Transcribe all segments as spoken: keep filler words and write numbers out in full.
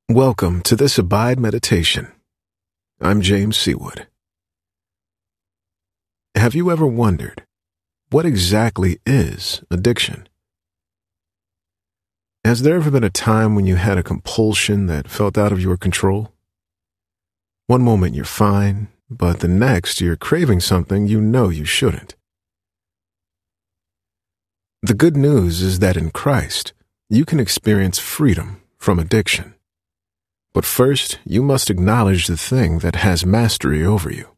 Welcome to this Abide Meditation. I'm James Seawood. Have you ever wondered, what exactly is addiction? Has there ever been a time when you had a compulsion that felt out of your control? One moment you're fine, but the next you're craving something you know you shouldn't. The good news is that in Christ, you can experience freedom from addiction. But first, you must acknowledge the thing that has mastery over you.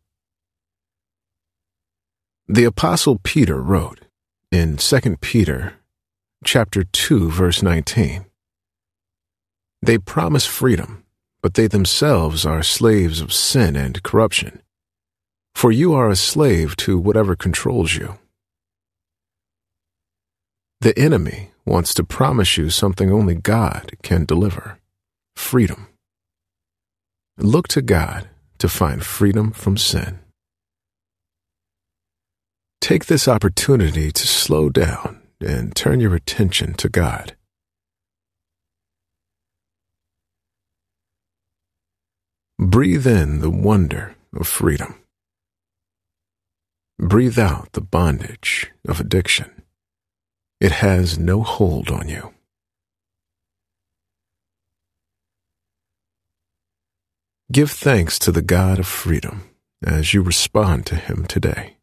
The Apostle Peter wrote in Second Peter chapter two, verse nineteen, "They promise freedom, but they themselves are slaves of sin and corruption. For you are a slave to whatever controls you." The enemy wants to promise you something only God can deliver: freedom. Look to God to find freedom from sin. Take this opportunity to slow down and turn your attention to God. Breathe in the wonder of freedom. Breathe out the bondage of addiction. It has no hold on you. Give thanks to the God of freedom as you respond to Him today.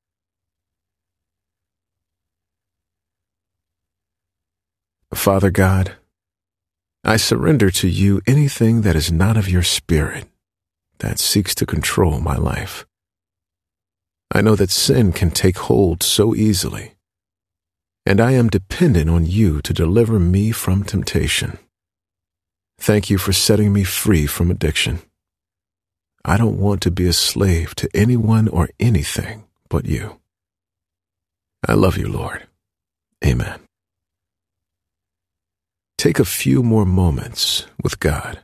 Father God, I surrender to you anything that is not of your Spirit, that seeks to control my life. I know that sin can take hold so easily, and I am dependent on you to deliver me from temptation. Thank you for setting me free from addiction. I don't want to be a slave to anyone or anything but you. I love you, Lord. Amen. Take a few more moments with God.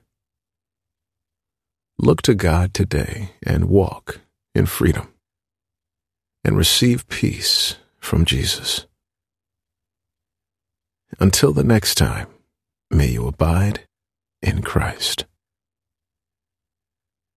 Look to God today and walk in freedom, and receive peace from Jesus. Until the next time, may you abide in Christ.